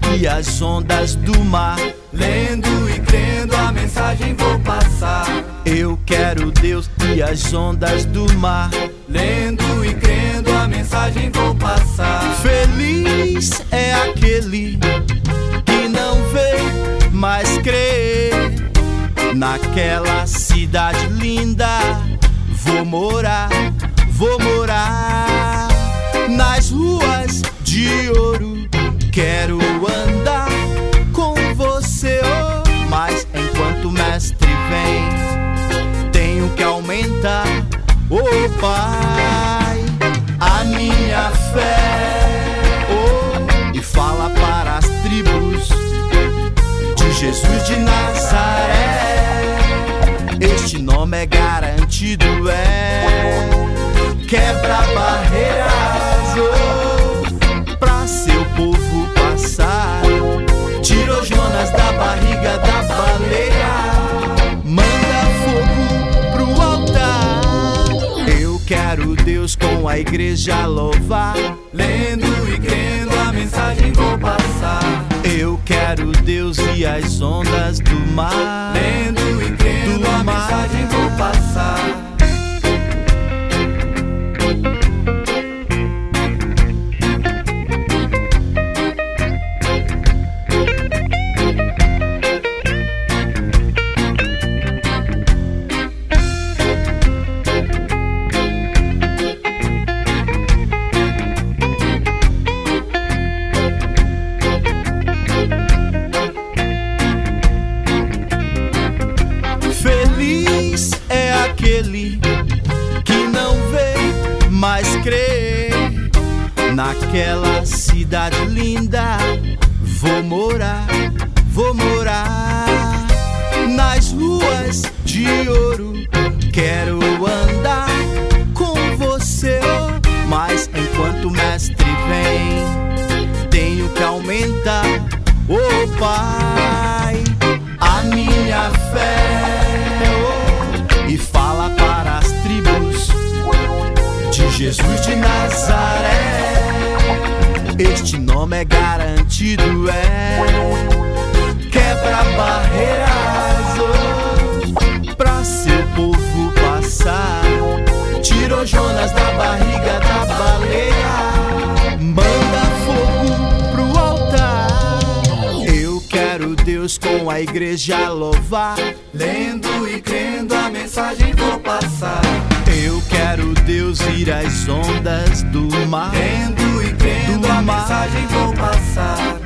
e as ondas do mar. Lendo e crendo a mensagem vou passar. Eu quero Deus e as ondas do mar. Lendo e crendo a mensagem vou passar. Feliz é aquele que não vê, mas crê. Naquela cidade linda vou morar, vou morar. Nas ruas de ouro quero andar com você, oh. Mas enquanto o mestre vem, tenho que aumentar, oh Pai, a minha fé, oh. E fala para as tribos de Jesus de Nazaré. Este nome é garantido, quebra barreiras, oh, pra seu povo passar. Tirou Jonas da barriga da baleia, manda fogo pro altar. Eu quero Deus com a igreja louvar. Lendo e crendo a mensagem vou passar. Eu quero Deus e as ondas do mar. Lendo e crendo a mensagem vou passar. Feliz é aquele que não vê, mas crê. Naquela cidade linda vou morar, vou morar. Nas ruas de ouro quero andar com você, oh. Mas enquanto o mestre vem, tenho que aumentar, oh Pai, a minha fé, oh. E fala para as tribos de Jesus de Nazaré. Este nome é garantido, quebra barreiras, oh, pra seu povo passar. Tirou Jonas da barriga da baleia, manda fogo pro altar. Eu quero Deus com a igreja louvar. Lendo e crendo a mensagem vou passar. Eu quero Deus ir às ondas do mar. Lendo e crendo a mensagem vou passar.